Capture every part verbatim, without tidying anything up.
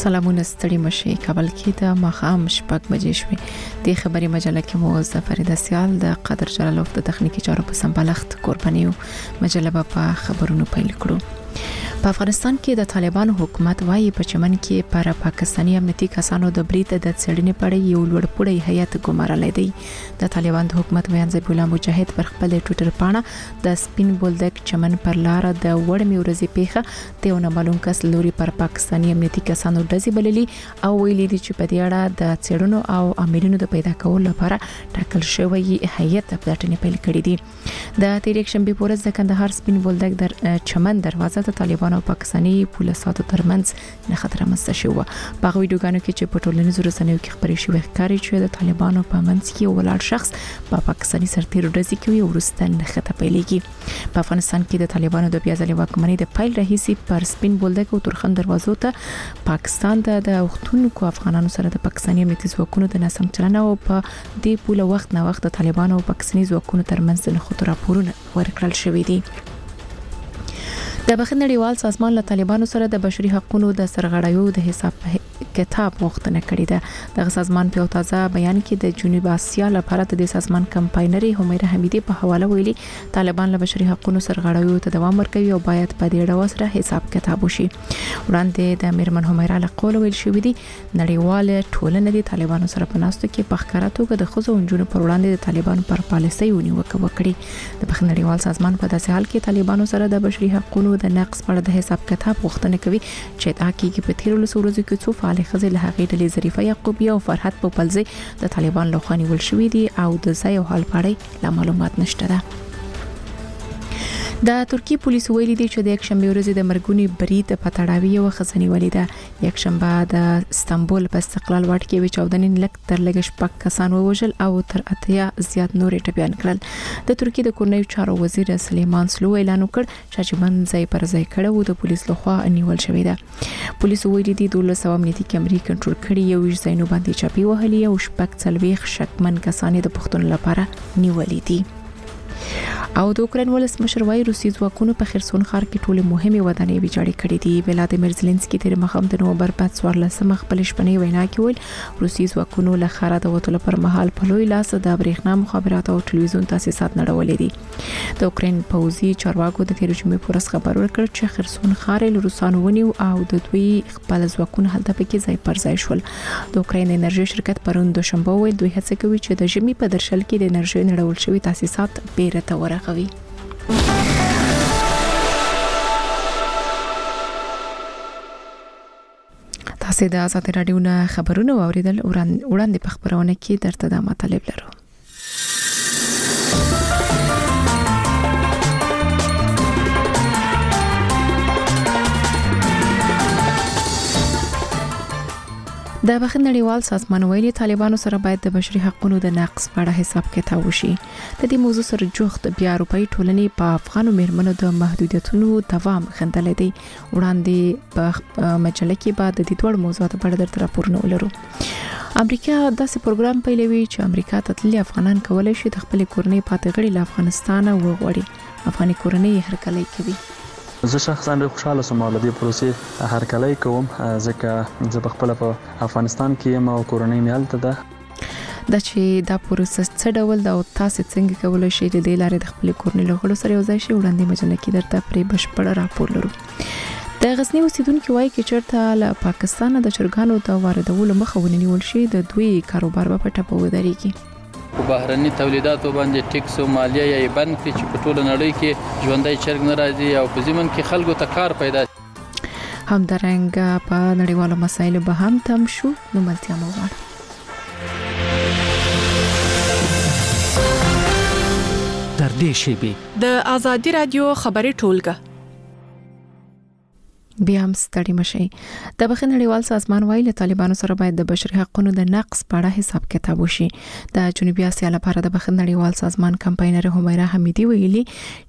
سلامونه ستړي مشي کابل کې د مخام شپږ بجې شوې د خبري مجله کې مو زفرید سیال د قدر جلالوف د تخنیکی چارو په سمبالښت قربانیو مجله په خبرونو پیل کړو. په افغانستان کې د طالبانو حکومت وايي په چمن کې پر پاکستاني امنیتي کسانو د بریټ د څېړنې پړې یو لوړپوړی هیئت ګمارلې دی. د طالبان د حکومت بیان ځای بولا مجاهد پر خپل ټوئیټر پاڼه د سپین بولدک چمن پر لار د وړمې ورځې پیښه د یو نامعلوم کس لوري پر پاکستاني امنیتي کسانو ډزې بللې او ویلي دي چې په دې اړه د څېړنو او عاملینو د پیدا کولو لپاره ټاکل شوی هیئت د پلټنې پیل کړې دي. د تیر یک شنبه پورز د کندهار سپین بولدک در چمن دروازه د طالبانو او پاکستاني پولیسو ترمنځ نه خطر مسته شو. په ویډیوګانو کې چې په ټولنیزو رسنیو کې خبرې شوې ښکاري چې د طالبانو په منځ کې ولاړ شخص په پاکستاني سرتیرو ډزې کوي او وروسته نه خطر پیلېږي. په افغانستان کې د طالبانو د بیا ځلې واکمنۍ د پیل راهیسي پر سپین بولدک او تورخم دروازو ته پاکستان د وختونکو افغانانو سره د پاکستاني امنیتي ځواکونو د ناسم چلند او په دې پوله وخت نه وخت د طالبانو او پاکستاني ځواکونو ترمنځ د نښتو راپورونه ورکړل شوې دي. د بخښنې نړیوال سازمان له طالبانو سره د بشري حقوقو د سرغړیو د حساب کتاب غوښتنه کړې ده. د سازمان په تازه بیان کې د جنوب اسیا لپاره د سازمان کمپاینري همیره حمیدي په حواله ویلي طالبان له بشري حقوقو سرغړیو ته دوام ورکوي او باید په دې ډول سره حساب کتاب وشي. وړاندې د میرمن همیره له قول ویل شوې دي نړیواله ټولنه د طالبانو سره په ناستو کې په ښکارا توګه د خزو انجونو پر وړاندې د طالبانو پر پالیسۍ ونیوکه وکړي. د بخښنې نړیوال سازمان په داسې حال کې طالبانو سره د بشري حقوقو د نقص په اړه د حساب کتاب غوښتنه کوي چې دا کېږي په تیر ورځو کې څو فعال خزې له هغې ډلې ظریفه یعقوبی او فرحت پوپلزی د طالبان لخوا نیول شوې دي او د ځای او حال په اړه لا معلومات نشته ده. د ترکی پولیس ویلي دي چې د یک شنبه ورځې د مرګونی برید په تړاو یو خزنی ولیده. یک شنبه د استانبول په استقلال واټ کې وی چودنین لک تر لګ شپږ کسان ووژل او تر اتیا زیات نور ټپيان کړل. د ترکی د کورنیو چارو وزیر سلیمان سلو اعلان وکړ چې چمن ځای پر ځای کړه او د پولیس لخوا نیول شوی ده. پولیس ویلي دي د سو امنیتي کیمرې کنټرول کړي یو ځای نو باندې چاپی وهلي او شپږ څلويخ شکمن کسان د پښتون لپاره نیولې دي. او د اوکراین ولسمشر وايي روسي ځواکونو په خرسون ښار کې ټوله مهمه ودانۍ ویجاړې کړې دي. ولادیمیر زيلنسکي تیر مخام د نومبر په څوارلسمه خپل شپنۍ وینا کې ویل روسي ځواکونو له ښاره د وټولو پر مهال په لوی لاس د برېښنا مخابرات او ټلویزیون تاسیسات نړولې دي. د اوکراین پوځي چارواکو د تیر جمعې پورس خبر ورکړ چې خرسون ښار له روسانو ونیو او د دوی خپل ځواکونو هلته پکې ځای پر ځای شول. د اوکراین انرژي شرکت پرون دوشنبه ویل دوی هڅه کوي چې د ژمي په درشل کې د انرژي نړول شوی تاسیسات بیرته ورغوي. تاسو د آزاد رادیو نه خبرونه اوریدل وړاندې په خبرونه کې درته د مطلب لرو. د بخښنې نړیوال سازمان ویلي طالبانو سره باید د بشري حقوقو د نقص په اړه حساب کتاب وشي. د دې موضوع سره جوخت بیا اروپאי ټولنې په افغانو مېرمنو د محدودیتونو دوام خندلې دي. وړاندې په مجله کې بعد د دې ټول موضوعاتو په اړه درته راپورونه ولرو. امریکا داسې پروګرام پیلوي چې امریکا ته تللي افغانان کولای شي د خپل کورنۍ پاتې غړي له افغانستان وغواړي. افغاني کورنۍ هرکلی کوي. زه شخصا ډېر خوشاله سوم او د دې پروسې هرکلی کوم ځکه زه په خپل په افغانستان کې یم او کورنۍ مې هلته ده. دا چې دا پروسه څه ډول ده او تاسو څنګه کولای شئ د دې لارې د خپل کورنۍ له غړو سره یو ځای شئ وړاندې مجله کې درته پرې بشپړ راپور لرو. د غزنی اوسیدونکو وایي چې چرته له پاکستان د چرګانو د واردولو مخه ونیول شي د دوی کاروبار په ټپه ودرېږي. په بهرني تولیداتو باندې ټیکس او مالیه یې بند کړي چې په ټوله نړۍ کې ژوندۍ چرګ نه راځي او په ځمن کې خلکو ته کار پیدا شي. همدارنګه په نړیوالو مسایلو به هم تم شو. نو ملتیا مو غواړم تر دې شیبې د آزادي رادیو خبري ټولګه بیا هم ستړي مشي. د بخښنې نړیوال سازمان وايي له طالبانو سره باید د بشري حقوقو د نقص په اړه حساب کتاب وشي. د جنوبي اسیا لپاره د بخښنې نړیوال سازمان کمپاینر همیره حمیدي ویلي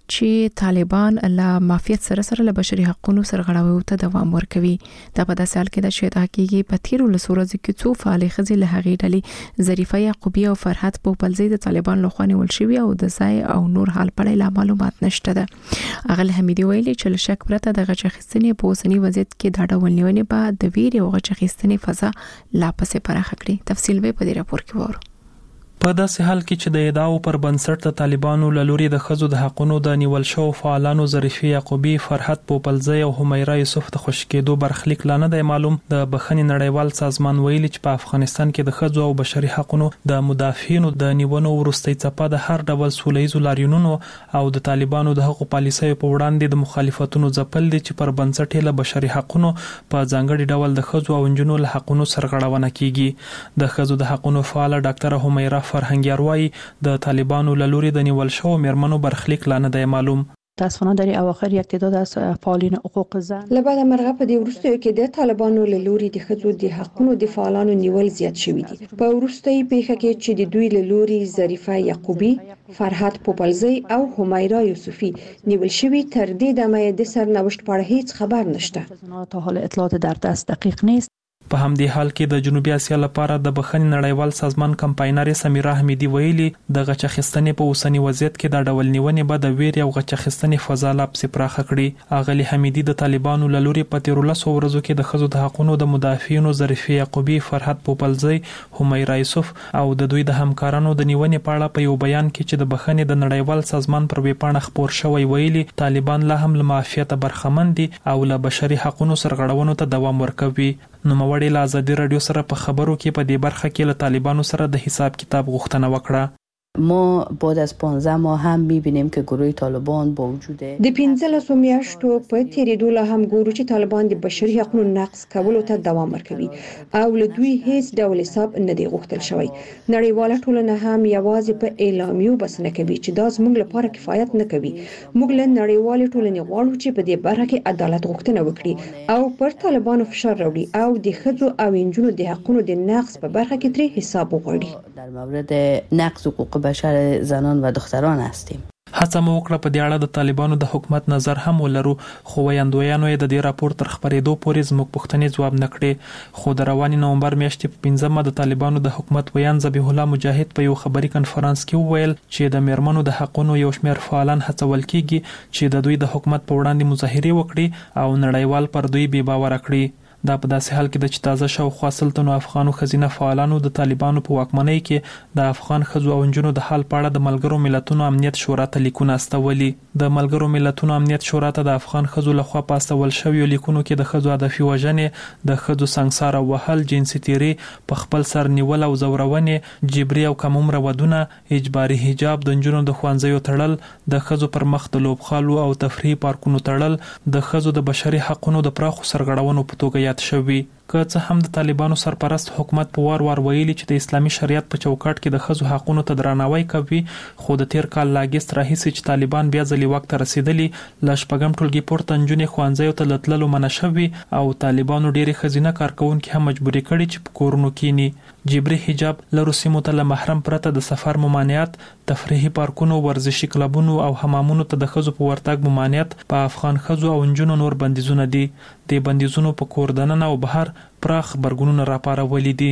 چې طالبان له مافیات سره سره له بشري حقوقو سرغړاوي ته دوام ورکوي. دا په داسې حال کې د شهدا کېږي په تیرو لسورځ کې څو فعال خزي له هغې ډلې ظریفه یعقوبی او فرحت پوپلزی د طالبان لخوا نیول شوی او د ځای او نور حال په اړه معلومات نشته ده. اغل حمیدی ویلي چې له شک پرته د غچخستنې په اوسنی وضعیت کې دا ډول نیونې به د ویر او غچخستنې فضا لا پسې پراخه کړي. تفصیل به په دې راپور کې وورو. په داسې حال کې چې د ادعاو پر بنسټ د طالبانو له لوري د ښځو د حقوقو د نیول شو فعالانو ظریفه یعقوبی، فرحت پوپلزی او همیرا یوسف د خوشکېدو برخلیک لا نه دی معلوم. د بخښنې نړیوال سازمان ویلي چې په افغانستان کې د ښځو او بشري حقوقو د مدافعینو د نیونو وروستي څپه د هر ډول سولهییزو لاریونونو او د طالبانو د حقوقو پالیسیو په وړاندې د مخالفتونو ځپل دي چې پر بنسټ له بشري حقوقو په ځانګړي ډول د ښځو او نجونو له حقوقو سرغړونه کیږي. د ښځو د حقوقو فعال ډاکټر همیرا فرهنګیار وايي د طالبانو له لوري د نیول شو میرمنو برخلیک لا نه دی معلوم. متاسفانه در اواخر یک تعداد از فعالین حقوق زن لبعد مرغه په دې وروستیو کې د طالبانو له لوري د ښځو د حقوقو د فعالانو نیول زیات شوی دي. په وروستي پیښه کې چې د دوی له لوري ظریفه یعقوبی، فرحت پوپلزی او همیرا یوسفی نیول شوی تر دې دمه د سرنوشت په اړه هیڅ خبر نشته. تا حال اطلاعات در دست دقیق نیست. په همدې حال کې د جنوبي اسیا لپاره د بخښنې نړیوال سازمان کمپاینر سمیرا حمیدی ویلي د غچخستنې په اوسنی وضعیت کې د ډول نیونې به د ویر او غچخستنې فضا لا پسې پراخه کړي. اغلی حمیدی د طالبانو له لوري په تیرو لسو ورځو کې د ښځو د حقوقو د مدافعینو ظریفه یعقوبی، فرحت پوپلزی، همیرا یوسف او د دوی د همکارانو د نیونې په اړه په یو بیان کې چې د بخښنې د نړیوال سازمان پر ویبپاڼه خپور شوی ویلي طالبان لا هم له معافیت برخمن دي او له بشري حقوقو سرغړونو ته دوام ورکوي. نو موړې له ازادي رادیو سره په خبرو کې په دې برخه کې له طالبانو سره د حساب کتاب غوښتنه وکړه. ما بعد از پانزده ماه هم می‌بینیم که گروه طالبان با وجود د پنځلسو میاشتو په تیریدو له هم ګورو چې طالبان د بشري حقوقو نقض کولو ته دوام ورکوي او له دوی هیڅ ډول حساب نه دی غوښتل شوی. نړیواله ټولنه هم یوازې په اعلامیو بس نه کوي چې دا زموږ لپاره کفایت نه کوي. موږ له نړیوالې ټولنې غواړو چې په دې برخه کې عدالت غوښتنه وکړي او پر طالبانو فشار راوړي او د ښځو او نجونو د حقوقو د نقض په برخه کې ترې حساب وغواړي. در مورد نقض حقوق بشر زنان و دختران هستیم. هڅه مو وکړه په دې اړه د طالبانو د حکومت نظر هم ولرو، خو ویاندویانو یې د دې راپور تر خبرېدو پورې زموږ پوښتنې ځواب نه کړې. خو د رواني نومبر میاشتې په پنځمه د طالبانو د حکومت ویان ذبیح الله مجاهد په یو خبري کنفرانس کې وویل چې د میرمنو د حقوقو یو شمېر فعالان هڅول کیږي چې د دوی د حکومت په وړاندې مظاهرې وکړي او نړیوال پر دوی بې باوره کړي. دا په داسې حال کې د چې تازه شاوخوا سلطنو افغانو ښځینه فعالانو د طالبانو په واکمنۍ کې د افغان ښځو او نجونو د حال په اړه د ملګرو ملتونو امنیت شورا ته لیکونه استولي. د ملګرو ملتونو امنیت شورا ته د افغان ښځو لخوا په استول شویو لیکونو کې د ښځو هدفي وژنې، د ښځو سنګسار او وهل، جنسي تیري، په خپل سر نیول او زورونې، جبري او کم عمره ودونه، اجباري حجاب، د نجونو د ښوونځیو تړل، د ښځو پر مخ د لوبخالو او تفریحي پارکونو تړل، د ښځو د بشري حقوقو د پراخو سرغړونو په توګه یاد شوي. که څه هم د طالبانو سرپرست حکومت په وار وار ویلي چې د اسلامي شریعت په چوکاټ کې د ښځو حقوقو ته درناوی کوي، خو د تیر کال لاګست راهیسې چې طالبان بیا ځلې واک ته رسیدلي، له شپږم ټولګي پورته نجونې ښوونځیو ته له تللو منع شوي او طالبانو ډېرې ښځینه کارکوونکې هم مجبورې کړي چې په کورونو کینی. جبري حجاب، لرو سیمو ته له محرم پرته د سفر ممانعت، تفریحي پارکونو، ورزشي کلبونو او حمامونو ته د ښځو په ورتګ ممانعت په افغان ښځو او نجونو نور بندیزونه دي. د بندیزونو په کور دننه او بهر پراخ غبرګونونه راپارولي دي.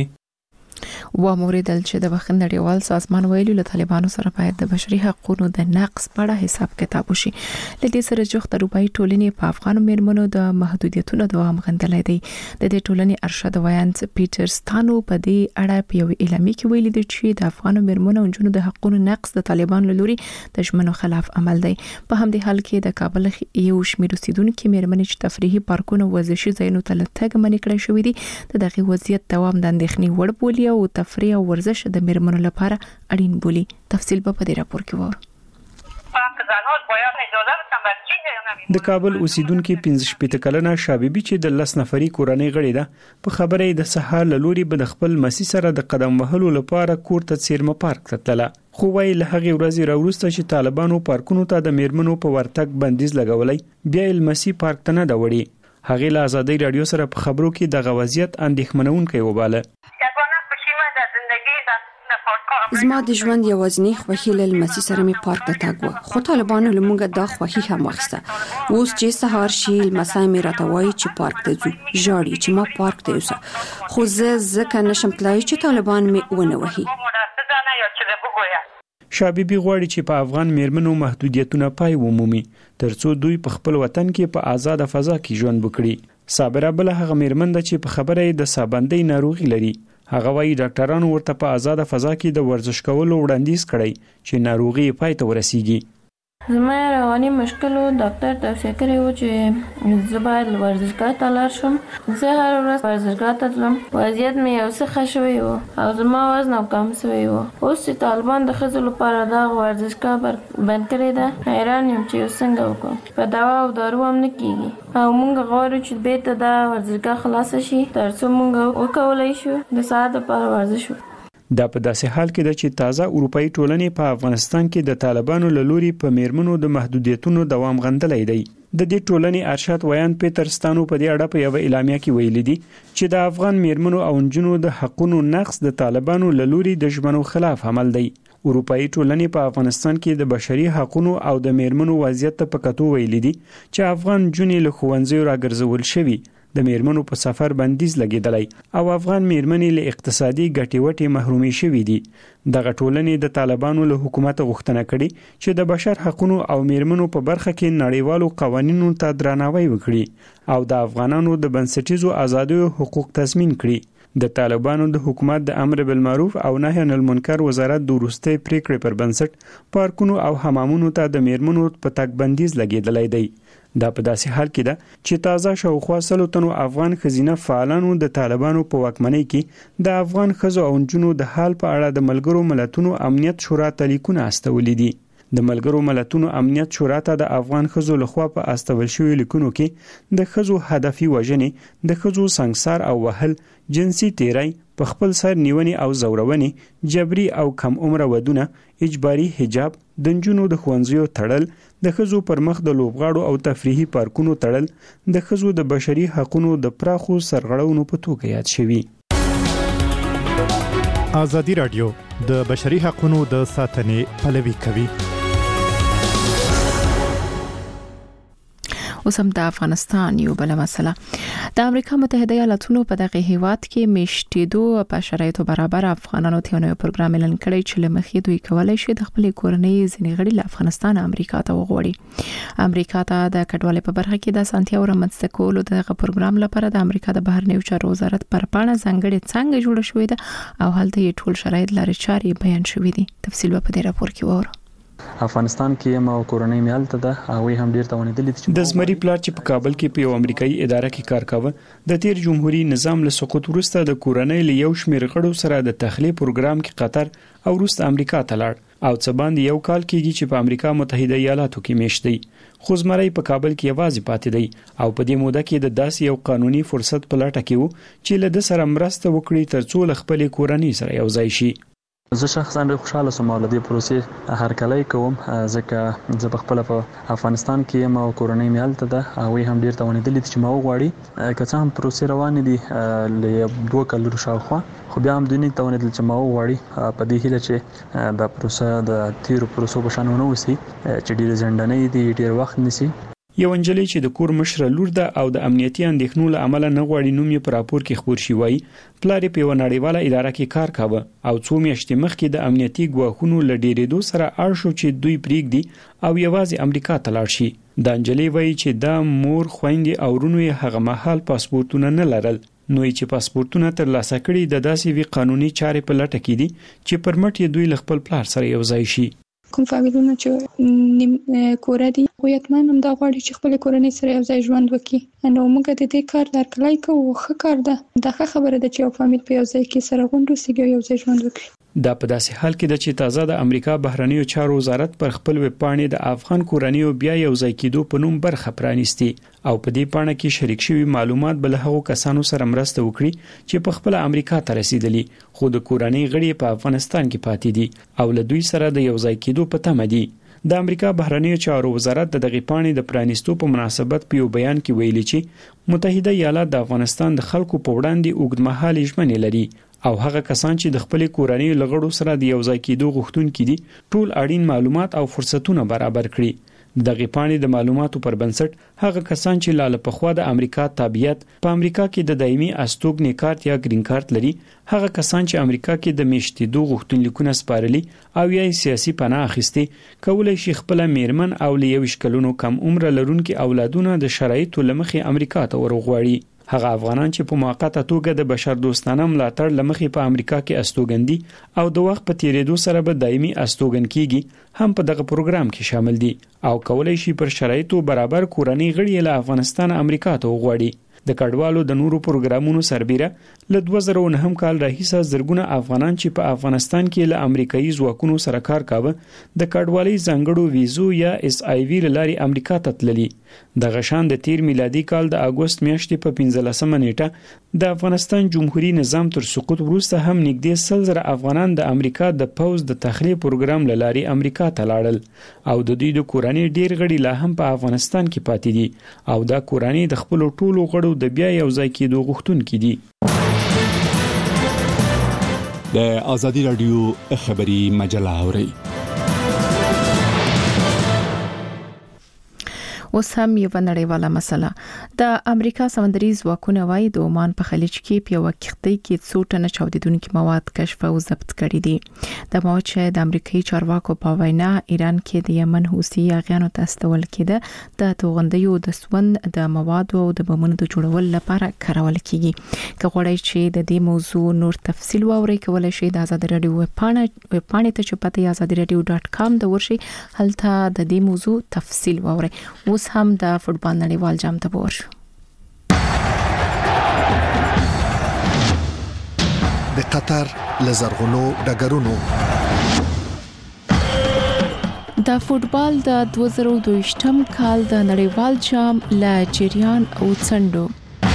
و موریدل چې د بخښنې نړیوال سازمان ویلي له طالبانو سره باید د بشري حقوقو د نقض په اړه حساب کتاب وشي. له دې سره جوخت اروپאי ټولنې په افغان میرمنو د محدودیتونو دوام غندلای دی. د دې ټولنې ارشد ویانت پیټرستانو په دې اړه په یو اعلامیه کې ویلي دی چې د افغان میرمنو او جنونو د حقوقو نقض د طالبانو لوري د ژمنو خلاف عمل دی. په همدې حال کې د کابل یو شمېر اوسیدونکو میرمنې چې تفریحي پارکونو ورزشي ځایونو ته لټګ منې کړې شوې دي، د دغه وضعیت دوام د اندېښنې وړ بولي او تفریح او ورزش د میرمنو لپاره اړین بولي. تفصیل په دې راپور کې وره. د کابل اوسیدونکو پنځه شپږ کلنه شابيبي چې د لس نفري کورنۍ غړي ده، په خبره د سهار لوري به د خپل مسی سره د قدم وهلو لپاره کور ته سیرمه پارک ته تلله. خو وای له هغه ورځې راوروسته چې طالبانو پارکونو ته د میرمنو په ورتګ بندیز لګولای، بیا المسی پارک ته نه دا وړي. هغه له ازادي رادیو سره په خبرو کې د غوازیت اندېښمنونکې وباله. زما د ژوند یوازینی خوښي له لمسي سره می پارک ته تګ و، خو طالبانو لمونګه دا خوښي هم واخیسته. اوس چې سهار شي لمسي می راته وایي چې پارک ته ځو، ژاړي چې ما پارک ته یوسه، خو زه ځکه نشم تلای چې طالبان می ونه وهي. شاه بیبي غواړي چې په افغان میرمنو محدودیتونه پای ومومي ترڅو دوی په خپل وطن کې په آزاد فضا کې ژوند وکړي. صابره بل هغه میرمن ده چې په خبره د سابندۍ ناروغي لري. هغه وايي ډاکټرانو ورته په آزاد فضا کې د ورزش کولو وړاندیز کړی چې ناروغي پای ته ورسیږي. زما رواني مشکلو ډاکټر توصیه کړې و چې زه باید ورزشګاه ته لاړ شم. زه هر ورځ ورزشګاه ته تلم، وضعیت مې یو څه ښه شوی و او زما وزن هم کم شوی و. اوس چې طالبان د ښځو لپاره دا ورزشګاه بند کړې ده، حیران یم چې یو څنګه وکړم. په دوا او دارو هم نه کیږي او موږ غواړو چې بیرته دا ورزشګاه خلاصه شي ترڅو موږ وکولای شو د ساعت لپاره ورزش وکړو. دا په داسې حال کې ده چې تازه اروپאי ټولنې په افغانستان کې د طالبانو له لوري په میرمنو د محدودیتونو دوام غندلی دی. د دې ټولنې ارشاد ویان پیټرستانو په دې اړه په یو اعلامیه کې ویلي دي چې د افغان میرمنو او نجونو د حقوقو نقض د طالبانو له لوري د ژمنو خلاف عمل دی. اروپאי ټولنې په افغانستان کې د بشري حقوقو او د میرمنو وضعیت ته په کتو ویلي دي چې افغان جونې له ښوونځیو راګرځول شوي، د میرمنو په سفر بندیز لګیدلی او افغان میرمنې له اقتصادي ګټې وټې محرومې شوې دي. دغه ټولنې د طالبانو له حکومت غوښتنه کړې چې د بشر حقوقو او میرمنو په برخه کې نړیوالو قوانینو ته درناوی وکړي او د افغانانو د بنسټیزو آزادیو حقوق تضمین کړي. د طالبانو د حکومت د امر بالمعروف او نهی عن المنکر وزارت د وروستۍ پریکړې پر بنسټ پارکونو او حمامونو ته د میرمنو په تګ بندیز لګیدلی دی. دا په داسې حال کې ده چې تازه شاوخوا سلو تنو افغان ښځینه فعالانو د طالبانو په واکمنۍ کې د افغان ښځو او نجونو د حال په اړه د ملګرو ملتونو امنیت شورا ته لیکونه استولي دي. د ملګرو ملتونو امنیت شورا ته د افغان ښځو لخوا په استول شوی لیکونو کې د ښځو هدفي وژنې، د ښځو سنگسار او وهل، جنسي تیری، په خپل سر نیونې او زورونې، جبري او کم عمره ودونه، اجباري حجاب، د نجونو د ښوونځیو تړل، د ښځو پر مخ د لوبغاړو او تفریحي پارکونو تړل، د ښځو د بشري حقوقو د پراخو سرغړونو په توګه یاد شوي. ازادي راډیو د بشري حقوقو د ساتنې پلوي کوي. اوس هم د افغانستان یو بل مسله. د امریکا متحده ایالاتونو په دغه هیواد کې میشتېدو په شرایطو برابر افغانانو ته یو پروګرام اعلان کړی چې لمخې دوی کولای شي د خپل کورنۍ ځینې غړي له افغانستان امریکا ته وغوړي. امریکا ته د کډوالۍ په برخه کې د سانتیاو رامنځته کولو دغه پروګرام لپاره د امریکا د بهرنیو چارو وزارت پر پاڼه ځانګړې څنګه جوړه شوې ده او هلته یې ټول شرایط لري چاري بیان شوې دي. تفصیل په دې راپور کې وره. افغانستان کې یم او کورنۍ مې هلته ده او هم ډیر توانیدلې چې د زمري پلار چې په کابل کې په یو امریکایي اداره کې کار کاوه د تیر جمهوریت نظام له سقوط وروسته د کورنۍ له یو شمېر غړو سره د تخلیه پروګرام کې قطر او وروسته امریکا ته لاړ او څه باندې یو کال کېږي چې په امریکا متحده ایالاتو کې میشت دی. خو زمري په کابل کې یوازې پاتې دی او په دې موده کې د داسې یو قانوني فرصت په لټه کې وو چې له د سره مرسته وکړي ترڅو له خپل کورنۍ سره یو ځای شي. زه شخصا ډېر خوشاله سوم او د دې پروسې هرکلی کوم ځکه زه په خپل په افغانستان کې یم او کورنۍ مې هلته ده او هم ډېر توانیدلې چې ما وغواړي که څه هم پروسې روانې دي له دوه کلونو شاوخوا خو بیا هم دوی نه توانیدل چې ما وغواړي په دې هیله چې دا پروسه د تیرو پروسو په شان ونه وسی چې ډېر ځنډنۍ دي ډېر وخت نیسي. یو انجلۍ چې د کور مشره لور ده او د امنیتي اندېښنو له امله نه غواړي نوم یې په راپور کې خبر شي وایي پلار یې په یوه نړیواله اداره کې کار کاوه او څو میاشتې مخکې د امنیتي ګواښونو له ډېرېدو سره اړ شو چې دوی پرېږدي او یوازې امریکا ته لاړ شي. دا انجلۍ وایي چې دا مور خویندې او ورونو یې هغه مهال پاسپورتونه نه لرل نو چې پاسپورتونه ترلاسه کړي د داسې وی قانوني چارې په لټه کې دي چې پرمټ یې دوی له خپل پلار سره یو ځای شي. کوم فامیلونه چې نیم کور دي خو یتمان هم دا غواړي چې خپل کورنۍ سره یو ځای ژوند وکړي. نو موږ د دې کار درکلای کوو ښه کار ده. دا ښه خبره ده چې یو فامیل په یو ځای کې سره غونډ وسیږي یو ځای ژوند وکړي. دا په داسې حال کې ده چې تازه د امریکا بهرنیو چارو وزارت پر خپل ویب پاڼې د افغان کورنیو بیا یو ځای کېدو په نوم برخه پرانیستي او په دې پاڼه کې شریک شوي معلومات بل هغو کسانو سره مرسته وکړي چې په خپل امریکا ته رسیدلي خو د کورنۍ غړي په افغانستان کې پاتې دي او له دوی سره د یو ځای کېدو په تمه دي. د امریکا بهرنیو چارو وزارت د دغه پاڼې د پرانیستو په مناسبت په یو بیان کې ویلي چې متحده ایالات د افغانستان د خلکو په وړاندې اوږدمهاله ژمنې لري او هغه کسان چې د خپل کورنۍ لغړو سره د یو ځای کېدو غوښتونکي دي ټول اړین معلومات او فرصتونه برابر کړي. دغه پاڼې د معلوماتو پر بنسټ هغه کسان چې لاله پخوا د امریکا تابعیت په امریکا کې د دایمي استوګنې کارت یا گرین کارت لري، هغه کسان چې امریکا کې د میشتېدو غوښتنلیکونه سپارلي او یا سیاسي پناه اخیستي کولای شي خپل میرمن او لیوش کلونو کم عمر لرونکي اولادونه د شرایطو لمخې امریکا ته ورغواړي. هغه افغانان چې په موقته توګه د بشر دوستانه ملاتړ لمخې په امریکا کې استوګندي او د وخت په تیریدو سره به دایمي استوګن کیږي هم په دغه پروګرام کې شامل دي او کولای شي پر شرایطو برابر کورنۍ غړي له افغانستان امریکا ته وغواړي. د کډوالو د نورو پروګرامونو سربېره له دوه زره نهم کال راهیسه زرګونه افغانان چې په افغانستان کې له امریکایي ځواکونو سره کار کاوه د کډوالۍ ځانګړو ویزو یا اس آی وی لاري امریکا ته تللي. د غشان د تیر میلادي کال د اگست میاشتې په پنځلسمه نیټه د افغانستان جمهوریت نظام تر سقوط وروسته هم نږدې سل زره افغانان د امریکا د پوز د تخلیه پروګرام لاري امریکا ته لاړل او د دوی د کورنۍ ډیر غړي لا هم په افغانستان کې پاتې دي او دا کورنۍ د خپل ټولو غړو د بیا یو ځای کېدو غوښتونکي دي. د آزادی رادیو خبری مجله اوري. اوس هم یو نړیواله مسله. د امریکا سمندري ځواکونه وايي د عمان په خلیج کې په یو کښتۍ کې څو ټنه چاودیدونکي مواد کشف او ضبط کړي دي. د مواد چې د امریکایي چارواکو په وینا ایران کې د یمن حوثي یاغیانو ته استول کېده د توغندیو د سوند د مواد او د بمونو د جوړولو لپاره کارول کیږي. که غواړئ چې د دې موضوع نور تفصیل واورئ کولای شئ د آزاد رادیو ویب پاڼې ته چې پته آزاد رادیو ډاټ کام د ورشي هلته د دې موضوع تفصیل واورئ. اوس هم د فوټبال نړیوال جام ته ورشو. د قطر لزرغونو ډګرونو د فوټبال د دوه زره دوه کال د نړیوال جام له جریان او څنډو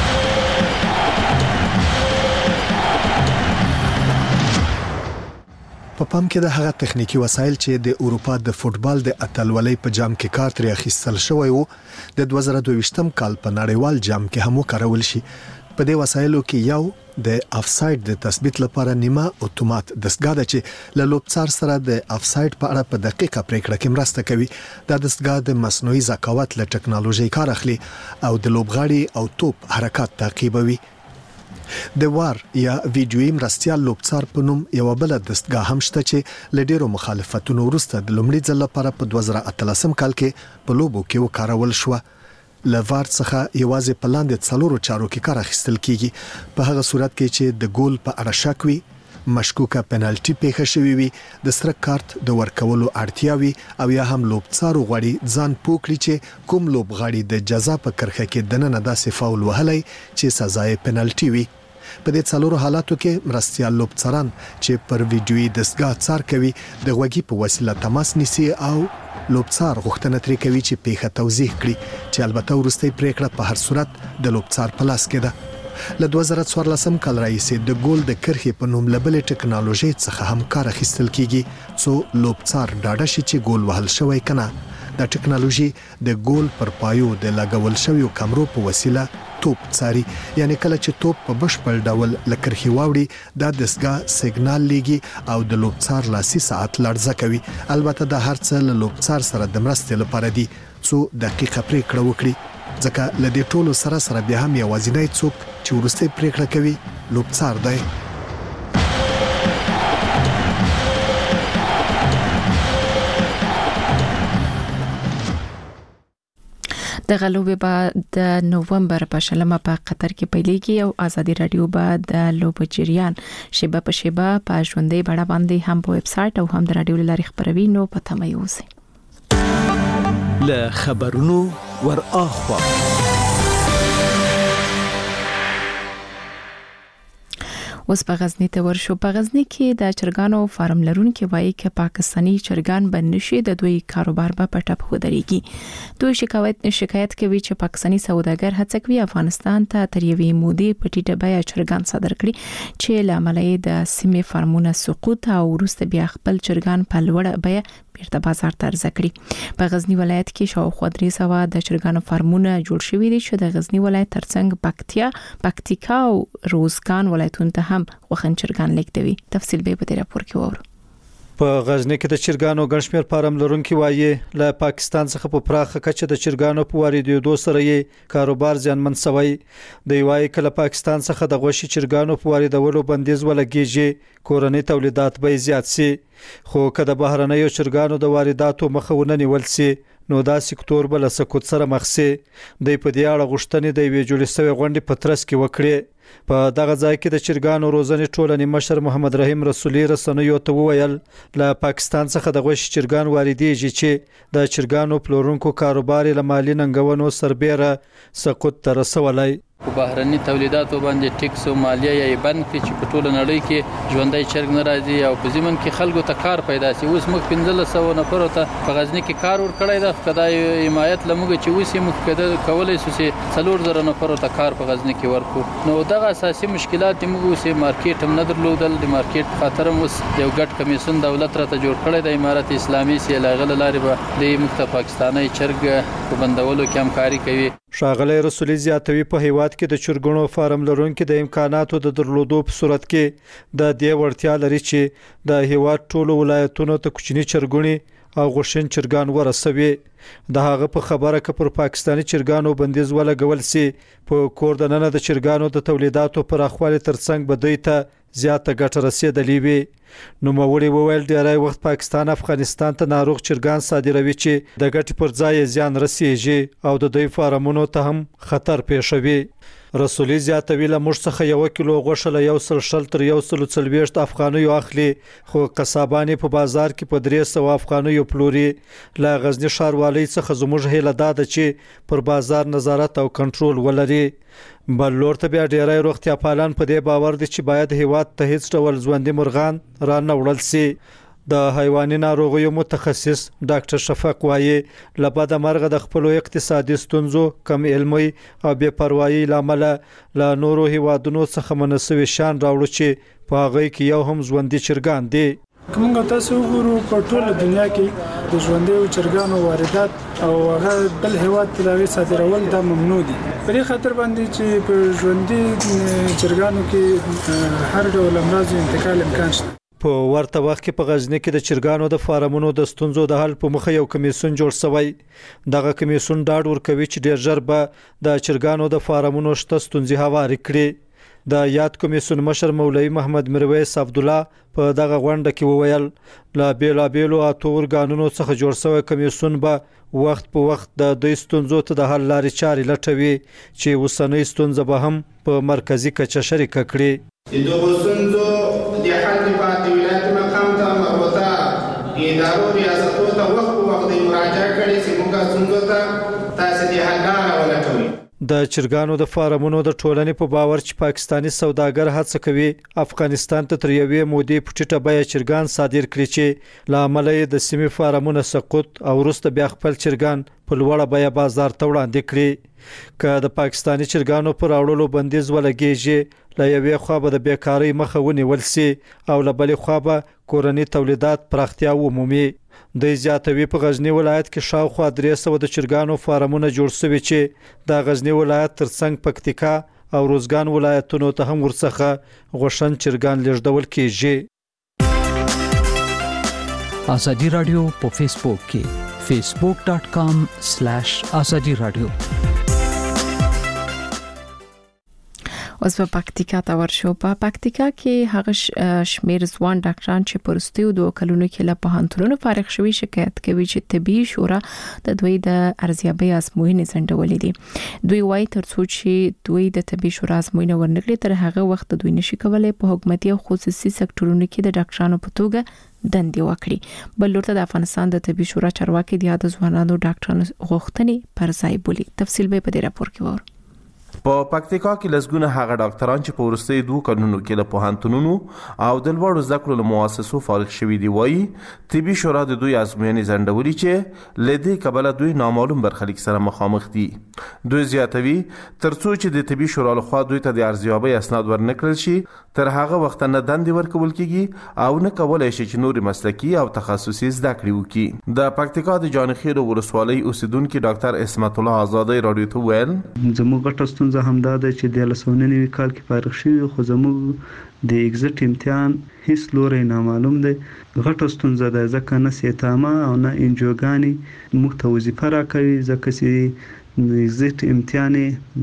په پام کې د هغه تخنیکی وسایل چې د اروپا د فوټبال د اتلولۍ په جام کې کار ترې اخیستل شوی وو د دوه زره دوه کال په نړیوال جام کې هم وکارول شي. په دې وسایلو کې یو د افساید د تثبیت لپاره نیمه اتومات دستګاه ده چې له لوبڅار سره د افساید په اړه په دقیقه پریکړه کې مرسته کوي. دا دستګاه د مصنوعي ذکاوت له ټکنالوژي کار اخلي او د لوبغاړي او توپ حرکت تعقیبوي. د وار یا ویډیوي مرستيال لوبڅار په نوم یو بل دستګاه هم شته چې ل ډیرو مخالفتونو وروسته د لومړي ځل لپاره په دوه زره اتلسم کال کې په لوبو کې وکارول شو. ل وار څخه یوازې په لاندې څلورو چارو کې کار اخیستل کیږي. په هغه صورت کې چې د ګول په اړه شک وي، مشکوکه پنالټي پیښه شوې وي، د سره کارت د ورکولو اړتیا وي او یا هم لوبڅارو غوړي ځان پوکړي چې کوم لوبغاړي د جزا په کرخه کې دننه داسې فاول وهلی چې سزا یې پنالټي وي. په دې څلورو حالاتو کې مرستيال لوبڅاران چې پر ویډیوي دستګاه څار کوي د غوږی په وسیله تماس نیسي او لوبڅار غوښتنه ترې کوي چې پیښه توضیح کړي چې البته ورستۍ پریکړه په هر صورت د لوبڅار په لاس کې ده. له دوه زره څوارلسم کال راهیسې د ګول د کرخې په نوم لبلې ټکنالوژي څخه هم کار اخیستل کیږي څو لوبڅار ډاډه شي چې ګول وهل شوی کنه. دا ټکنالوژي د ګول پر پایو د لګول شویو کمرو په وسیله توپ څاري، یعنی کله چې توپ په بشپړ ډول لکرخي واوړي دا دستګاه سیګنال لګي او د لوبڅار لاسي ساعت لړزه کوي. البته د هر څه له لوبڅار سره د مرستې لپاره دي څو دقیقه پریکړه وکړي ځکه لدې ټولو سره سره بیا هم یوازینی څوک چې ورسته پریکړه کوي لوبڅار دی. د غلوبې بعد د نوومبر په شلمه په قطر کې پیلېږي او آزادي رادیو بعد د لوب جریان شیبه په شیبه په ژوندۍ بڼه باندې هم په ویب سټ او هم د رادیو لاري خبروي نو په تمه اوسئ. له خبرونو ور اخوا اوس په غزنی ته ورشو. په غزنی کې د چرګانو فارم لرونکي وایي چې پاکستانی چرګان بند نشي د دوی کاروبار به په ټپ ودرېږي. دوی شکایت شکایت کوي چې پاکستانی سوداګر هڅه کوي افغانستان ته تر یوې مودې په ټیټه بیه چرګان صادر کړي چې لامل یې د سیمې فارمونه سقوط او وروسته بیا خپل چرګان په لوړه بیه بیرته بازار ته عرضه کړي. په غزنی ولایت کې شاوخوا درې سوه د چرګانو فارمونه جوړ شوي دي چې د غزنی ولایت ترڅنګ پکتیا پکتیکا او روزګان ولایتونو ته هم وخن چرګان لیږدوي. تفصیل به په دې راپور کې وورو. په غزنی کې د چرګانو ګڼشمیر فارم لرونکي وایي له پاکستان څخه په پراخه کچه د چرګانو په واردېدو سره یې کاروبار زیانمن شوی. د وایي کله پاکستان څخه د غوښې چرګانو په واردولو بندیز ولګیږي کورنۍ تولیدات به زیات شي، خو که د بهرنیو چرګانو د وارداتو مخه ونه نیول شي نو دا سکتور بل سکوت سره مخ شي. د په دې اړه غوښتنې د وی جوړښتوي غونډې په ترڅ کې وکړي. په دغه ځای کې د چرګانو روزنې ټولنې مشر محمد رحیم رسولي رسنیو ته وویل له پاکستان څخه د غوښې چرګان واردېږي چې د چرګانو پلورونکو کاروبار له مالی ننګونو سربېره سقوط ته رسولای. په بهرني تولیداتو باندې ټیکس او مالیه یې بند کړي چې په ټوله نړۍ کې ژوندۍ چرګ نه راځي او په ځمن کې خلکو ته کار پیدا شي. اوس موږ پنځه سوه نفر ته په غزنی کې کار ورکړی دا خدای حمایت لموږ چې اوس موږ کده کولای شو چې څلور زره نفر ته کار په غزنی کې ورکو. نو دغه اساسي مشکلات موږ اوس مارکیټ هم نه درلودل. د مارکیټ خاطر اوس یو ګډ کمیسیون دولت راته جوړ کړی د امارت اسلامي سي لاغله لارې به د مخته پاکستاني چرګ په بندولو کې همکاري کوي. ښاغلی رسولي زیاتوي په هیواد کې د چرګونو فارم لرونکي د امکاناتو د درلودو په صورت کې د دې وړتیا لري چې د هیواد ټولو ولایتونو ته کوچني چرګونی او غوښین چرګان ورسوي. د هغه په خبره کې پر پاکستاني چرګانو بندیز ولګول سي په کور د نن د چرګانو د تولیداتو پراخوالي ترڅنګ بدوي ته زیاته ګټه رسیدلې وي. نو موري وویل ډیری وخت پاکستان افغانستان ته ناروغ چرګان صادروي چې د ګټې پر ځای زیان رسیږي او د دوی فارمونو ته هم خطر پیښوي. رسولي زیاتوي له موږ څخه یو کیلو غوښه له یو سل شل تر یو سل څلوېښت افغانیو اخلي، خو قصابانې په بازار کې په درې سوه افغانیو پلوري. له غزنی ښاروالۍ څخه زموږ هیله دا ده چې پر بازار نظارت او کنټرول ولري. بل لور ته بیا ډیری روغتیا پالان په دې باور دي چې باید هیواد ته هیڅ ډول ژوندي مرغان را نه وړل سي. د حیواني ناروغیو متخصص ډاکټر شفق وایي له بده مرغه د خپلو اقتصادي ستونزو، کم علمي او بې پروایي لامل له نورو هیوادونو څخه منسوي شان راوړو چې په هغه کې یو هم ژوندي چرګان دي. کومه تاسو وګورو په ټوله دنیا کې د ژوندۍ چرګانو واردات او هغه بل هیواد ته لغوي صادرول دا ممنوع دي. په دې خاطر باندې چې په ژوندۍ چرګانو کې هر ډول امراض انتقال امکان شته. په ورته وخت کې په غزنی کې د چرګانو د فارمونو د ستونزو د حل په مخه یو کمیسیون جوړ شوی. دغه کمیسیون ډاډ ورکوي چې ډیر ژر به د چرګانو د فارمونو شته ستونزې هواري کړي. د یاد کمیسیون مشر مولوي محمد مرویس عبد الله په دغه غونډه کې وویل لا بیلا بیلو اتو ورګانونو څخه جوړ شوی کمیسیون به وخت په وخت د دوی ستونزو ته د حل لارې چارې لټوي چې وسنۍ ستونزه به هم په مرکزی کچه شریکه کړي. دغه ستونزو د حل لپاره ولایت مقام ته مربوطه ادارو ریاستو ته وخت په وخت مراجعه کړي چې موږ ستونزو ته تاسو د حل لاره ولټوي. د چرګانو د فارمونو د ټولنې په باور چې پاکستانی سوداګر هڅه کوي افغانستان ته تر یوې مودې په ټیټه بیه چرګان صادر کړي چې له امله یې د سیمې فارمونه سقوط او وروسته بیا خپل چرګان په لوړه بیه بازار ته وړاندې کړي. که د پاکستانی چرګانو پر راوړلو بندیز ولګیږي له یوې خوا به د بیکارۍ مخه ونیول سي او له بلې خوا به کورني تولیدات پراختیا ومومي. د زیاتوي په غزنی ولایت کې شاوخوا درې سوه د چرګانو فارمونه جوړ شوي چې د غزنی ولایت ترڅنګ پکتیکا او روزګان ولایتونو ته هم ورڅخه غوښن چرګان لیږدول کیږي. ازادي رادیو په فیسبوک کې فیسبوک ډاٹ کام سلیش ازادي رادیو. اوس په پکتیکا ته ورشو. په پکتیکا کې هغه شمیر ځوان ډاکټران چې پرستیو دوه کلونو کې له پوهنتونونو فارغ شوي شکایت کوي چې طبي شورا د دوی د ارزیابۍ ازموینې ځنډولې دي. دوی وايي ترڅو چې دوی د طبي شورا ازموینه ورنکړي تر هغه وخت دوی نشي کولای په حکومتي او خصوصي سکتورونو کې د ډاکټرانو په توګه دندې وکړي. بل لورته د افغانستان د طبي شورا چارواکي د یاد ځوانانو ډاکټرانو غوښتنې پر ځای بولي. تفصیل به په دې راپور کې وره. په پکتیکا کې لسګونه هغه ډاکټران چې په وروستیو دوه کلونو کې له پوهنتونونو او د لوړو زده کړو له مؤسسو فارغ شوي دي وایي طبي شورا د دوی ازموینې ځنډولي چې له دې کبله دوی نامعلوم برخلیک سره مخامخ دي. دوی زیاتوي ترڅو چې د طبي شورا لخوا دوی ته د ارزیابۍ اسناد ورنکړل شي تر هغه وخت نه دندې ورکول کیږي او نه کولای شي چې نور مسلکی او تخصصي زده کړې وکړي. د پکتیکا د جانخیل ولسوالۍ اوسیدونکو ډاکټر اسمت الله آزادی رادیو ته ویل زموږ غټه ستونزه همدا ده چې د لسوننی کال کې فارغ شوی خو زموږ د ایگزټ امتحان هیڅ لوري نامعلوم دی. غټه ستونزه ده ځکه نه سیتامه او نه انجوګانی موږ ته وظیفه راکوي ځکه چې ایگزټ امتحان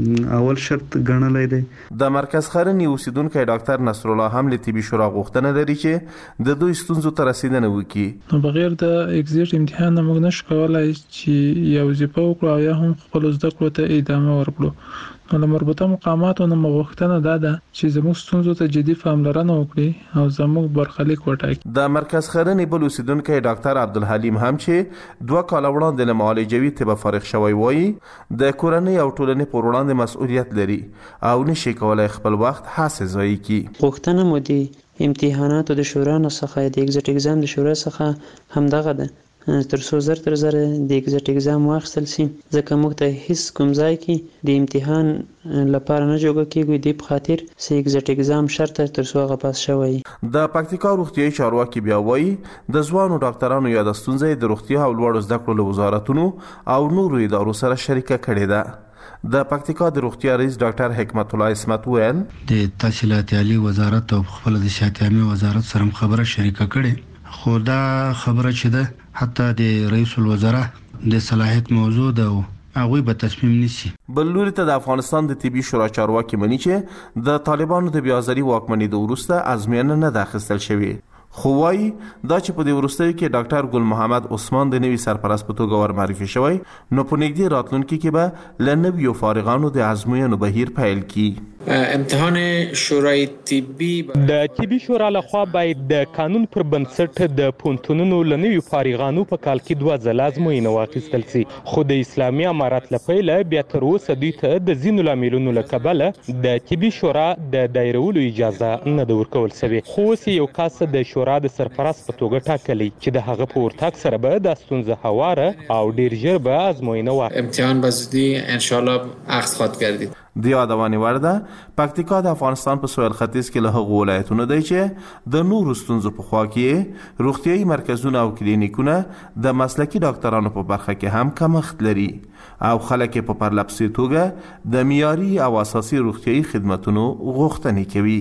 اول شرط ګڼلای دی. د مرکز خرنی اوسیدونکو ډاکټر نصر الله هم له طبي شورا غوښتنه لري چې د دوی ستونزو ته رسیدنه وکړي. نو بغیر د ایگزټ امتحان نه موږ نشو کولای چې یو وظیفه وکړو او یا هم خپل زده کړو ته ادامه ورکړو. نو د مربوطه مقاماتو نه مغوښتنه ده ده چې زموږ ستونزو ته جدي پاملرنه وکړي او زموږ برخلیک وټاکي. د مرکز خرنی بل اوسیدونکو ډاکټر عبدالحلیم هم چې دوه کال وړاندې له معالجوي طب فارغ شوی وایي د کورنۍ او ټولنې پر وړاندې مسؤلیت لري او نشي کولای خپل وخت هڅه ضایع کړي. غوښتنه مو د امتحاناتو د شورا څخه د ایگزټ اگزام د شورا څخه همدغه ده تر څو زر تر زر د ایگزټ اگزام واخیستل شي ځکه موږ ته هیڅ کوم ځای کې د امتحان لپاره نه جوړ کیږي د په خاطر چې ایگزټ اگزام شرط تر څو هغه پاس شوی. د پکتیکا روغتیايي چارواکي بیا وایي د ځوانو ډاکټرانو یا د ستونزې د روغتیا او لوړو زده کړو وزارتونو او نورو ادارو سره شریکه کړې ده. د پکتیکا د روغتیا رئیس ډاکټر حکمت الله اسمت ویل د تحصیلات عالی وزارت او خپل د شهادت عامه وزارت سره خبره شریکه کړې خو دا خبره چې ده حتی د رئیس الوزرا د صلاحیت موضوع ده او هغه به تصمیم نیسي. بل لوري ته د افغانستان د طبي شورا چارواکي مني چې د طالبانو د بیازري واکمنۍ د وروسته ازموینه نه داخستل شوی. خو وايي دا چې په دې وروستیو کې ډاکټر ګل محمد عثمان د نوي سرپرست په توګه ورمعرفي شوی نو په نږدې راتلونکي کې به له نویو فارغانو د ازموینو بهیر پیل کړي. امتحان شورای طبي د طبي شورا لخوا باید د قانون پر بنسټ د پونتونونو لنوي فارغانو په کال کې دوه ځله ازموینه واخیستل سي خو د اسلامي امارات لپاره بیا تر اوسه دوی ته د ځینو لاملونو له کبله د طبي شورا د دایرولو اجازه نه ده ورکول شوې. خو اوس یو کس د شورا د سرپرست په توګه ټاکلی چې د هغه په ورتګ سره به د ستونزه هواره او ډیر ژر به ازموینه واخلي. امتحان به زودی ان شاء الله اخذ خواهد گردید. د یادونې وړ ده پکتیکا د افغانستان په سویل ختیځ کې له هغو ولایتونو دی چې د نورو ستونزو په خوا کې روغتیايي مرکزونه او کلینیکونه د مسلکي ډاکټرانو په برخه کې هم کمښت لري او خلک په پرلپسې توګه د معیاري او اساسي روغتیايي خدماتو غوښتنې کوي.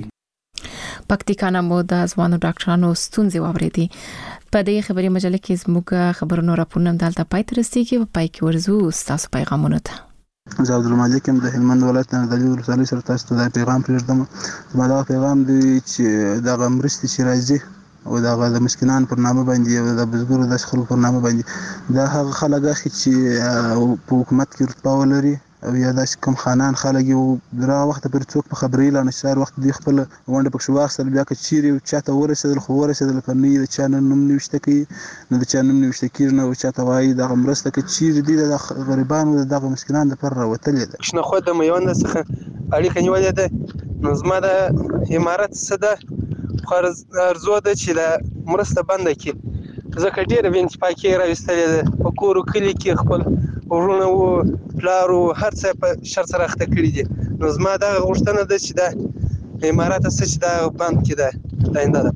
پکتیکا نه مو د ځوانو ډاکټرانو ستونزې واورېدې. په دې خبري مجله کې زموږ خبرونو راپورونه دلته پای ته رسیدي په پای کې ورزو تاسو پیغامونه ته. زه عبدالمالک یم د هلمند ولایت نه د دلي ولسوالۍ سره تاسو ته دا پیغام پرېږدم. زما دا پیغام دی چې دغه مرستې چې راځي او دغه د مسکینانو پر نامه باندې او د بزګرو داسې خلکو پر نامه باندې دا هغه خلک اخلي چې په حکومت کې رتبه ولري او یا داسې کوم خانان خلک یو دغه وخت پر څوک په خبرې لا نشار وخت دی خپل ونده پکښ واخیستل بیا که چیرې چاته ورسېدل خو ورسېدل که نه د چا نوم نوشته کوي نه د چا نوم نوشته کېږي نه چاته وایي دغه مرسته که چیرې دي د غریبانو د دغه مسکینانو دپاره راوتلې ده. شنه خو د میوند څخه اړیکه نیولې ده نو زما د امارت څه ده خو ارزو ده چې د مرسته بنده کړي ځکه ډېره وینځ پاکې راویستلې ده په کور و کلي کې خپل ورونه و پلار و هر څه په شر سره اخته کړي دي. نو زما دغه غوښتنه ده چې د امارات څه چې دا بند کړي ده د آینده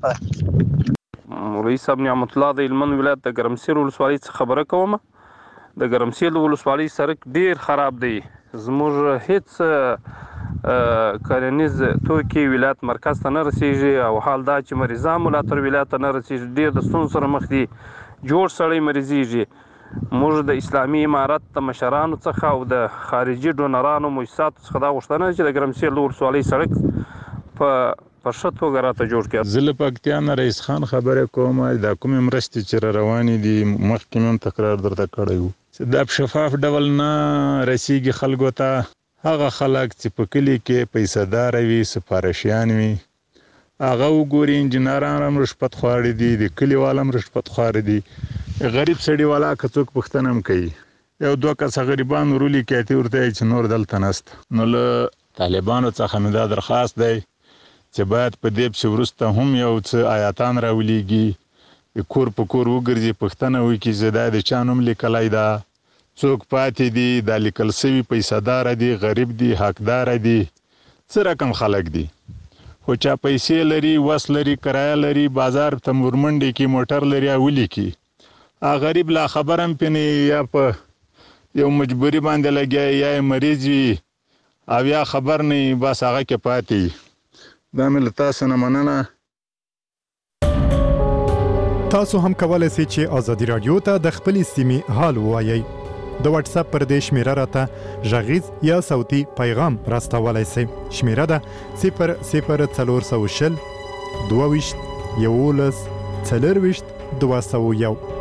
دپاره. رئیس صاحب نعمت الله د هلمند ولایت د ګرمسیر ولسوالۍ څخه خبره کوم. د ګرمسیر ولسوالۍ سړک ډیر خراب دی. زموږ هیڅ کرنیز توکي ولایت مرکز ته نه رسیږي او حال دا چې مریضان مو لا تر ولایت ته نه رسیږي. ډیر د ستونزو سره مخ دي. جوړ سړی مریضیږي. موږ د اسلامي امارت د مشرانو څخه او د خارجي ډونرانو مؤسساتو څخه دا غوښتنه چې د ګرمسیر ولسوالۍ سړک په په ښه توګه راته جوړ کړي. زه له پکتیا نه رئیس خان خبرې کوم. دا کومې مرستې چې را روانې دي مخکې مې هم تکرار درته کړی وو چې دا په شفاف ډول نه رسیږي خلکو ته. هغه خلک چې په کلي کې پیسه دار وي سفارشیان وي هغه وګوري انجینران هم رشوت خواړي دي د کلیوال هم رشوت خواړي دي. غریب سړي والا که څوک پوښتنه هم کوي یو دوه کسه غریبان ورولي کاتي ورته چې نور دلته نسته. نو له طالبانو څخه مې دا درخواست دی چې باید په دې پسې وروسته هم یو څه آیاتان راولیږي کور په کور وګرځي پوښتنه وکړي چې دا د چا نوم لیکلی ده څوک پاتې دي دا لیکل سوي پیسه داره دي غریب دي حقداره دي څه رقم خلک دي. خو چا پیسې لري، وس لري، کرایه لري، بازار ته ورمنډې کې موټر لري او ولیکي. غریب لا خبر هم پنې یا په یو مجبوري باندې لګیا یا مریض وي او یا خبر نه بس هغه کې پاتې. دا مې له تاسو نه مننه. تاسو هم کولای شئ چې آزادي رادیو ته د خپلې سیمې حال ووایئ. د واتس اپ پر دې شمیره راته غږیز یا صوتي پیغام راستولی شئ. شمیره ده صفر صفر څلور سوه شل دوه ویشت یولس څلور ویشت دوه سوه یو.